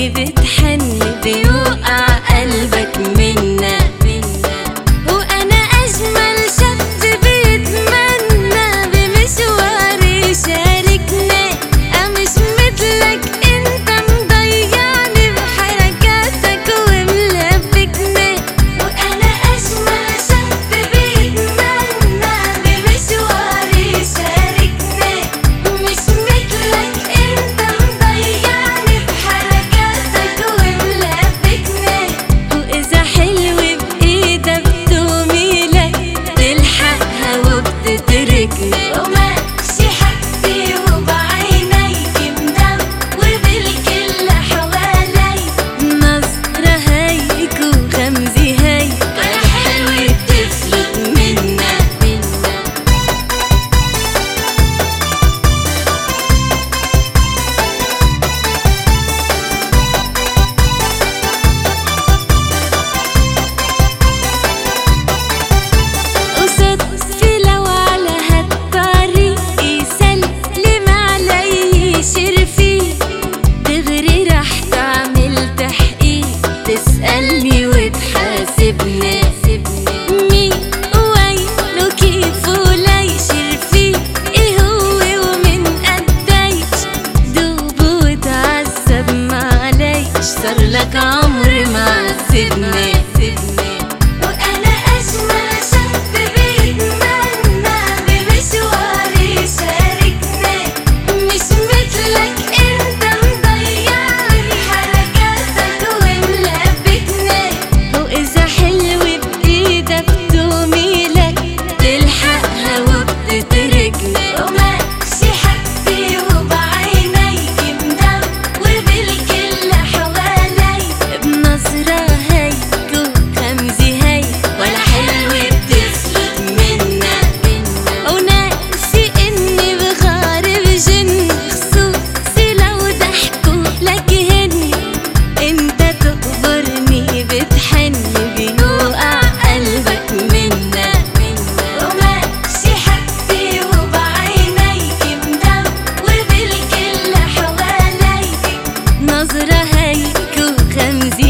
تقبرني بتحن بيوقع قلبك منا، وانا اجمل شاب بيتمنى بمشوار يشاركنا. مش مثلك انت مضيعني بحركاتك وملبكنا، وانا اجمل شاب بيتمنى بمشوار يشاركنا. مش مثلك انت مضيعني بحركاتك وملبكنا، واذا حلو بايدك بتوميلك تلحقها وبتتركني. وماشي حكي وبعينيك مدم وبالكل حوالي نظرة هيك وغمزة هيك ولا حلوة بتفلت منا. وصدفي لو على هالطريق يسلم علي شرفي، دغري رح تعمل تحقيق تسألني وتحاسبني. مين وين وكيف وليش رفيق ايه هو ومن قديش، دوب وتعذب معليش صارلك عمر معذبني. وانا اجمل شاب بيتمنى بمشوار يشاركنا. مش مثلك انت مضيعني بحركاتك وملبكنا، واذا حلو بايدك بتوميلك تلحقها وبتتركني. وماشي حكي وبعينيك مدم وبالكل حوالي بنظرة هيك وغمزة هيك ولا حلوة بتفلت منا. وناسي اني بغارب جن خصوصي لو ضحكوا لك هني، انت تقبرني بتحن بيوقع قلبك منا. وماشي حكي وبعينيك مدم وبالكل حوالي نظرة هيك وغمزة